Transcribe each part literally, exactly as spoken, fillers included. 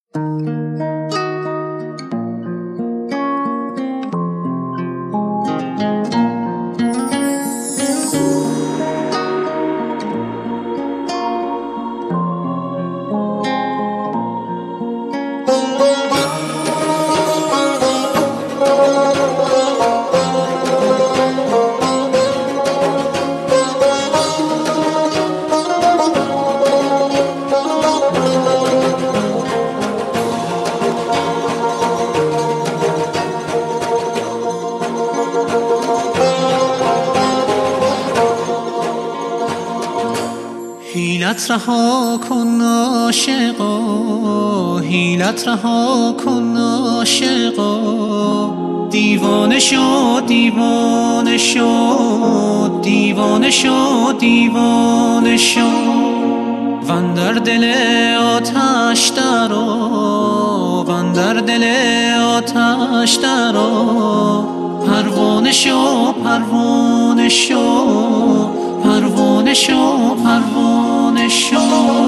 حیلت رها کن عاشقا، حیلت رها کن عاشقا، دیوانه شو دیوانه شو دیوانه شو دیوانه شو، وندر دل آتش درآ، وندر دل آتش درآ، پروانه شو پروانه شو پروانه شو پروانه شو.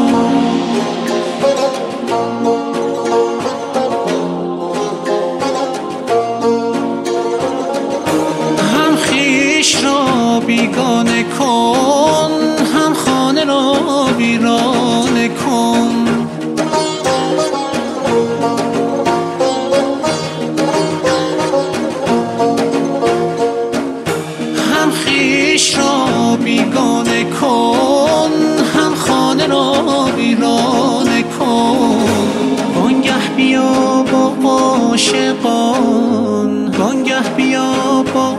هم خویش را بیگانه کن، هم خانه را ویرانه کن، هم خویش را بیگانه کن، هم خانه را ویرانه کن. وانگه بیا با عاشقان، وانگه بیا با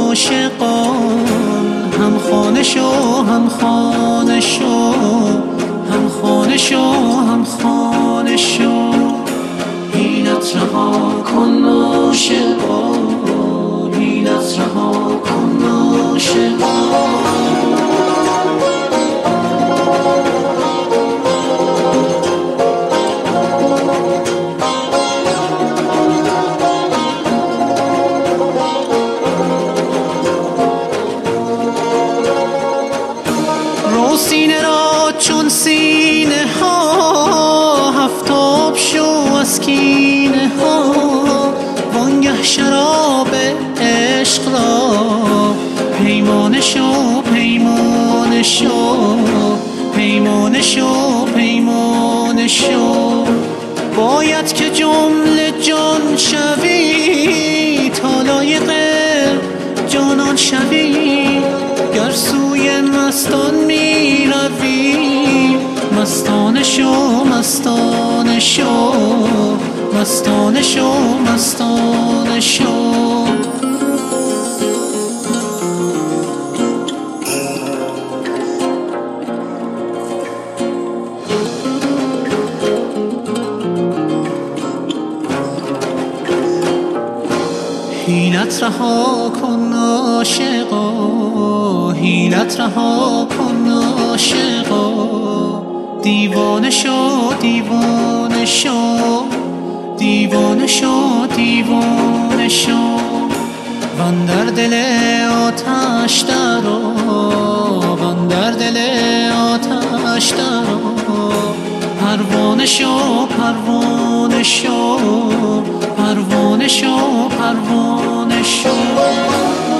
عاشقان، هم خانه شو هم خانه شو هم خانه شو هم خانه شو. حیلت رها کن عاشقا، حیلت رها کن عاشقا. رو سینه را چون سینه ها، هفتاب شو از کینه ها، وانگه شراب عشق را پیمانه شو پیمانه شو پیمانه شو پیمانه شو. باید که جمله جان شوی، تا لایق جانان شوی، گر سوی مستان می روی، مستانه شو مستانه شو مستانه شو مستانه شو. حیلت رها کن عاشقا، حیلت رها کن عاشقا، دیوانه شو دیوانه شو دیوانه شو دیوانه شو. وندر دل آتش درآ، وندر دل آتش درآ، پروانه شو پروانه شو پروانه شو پروانه شو.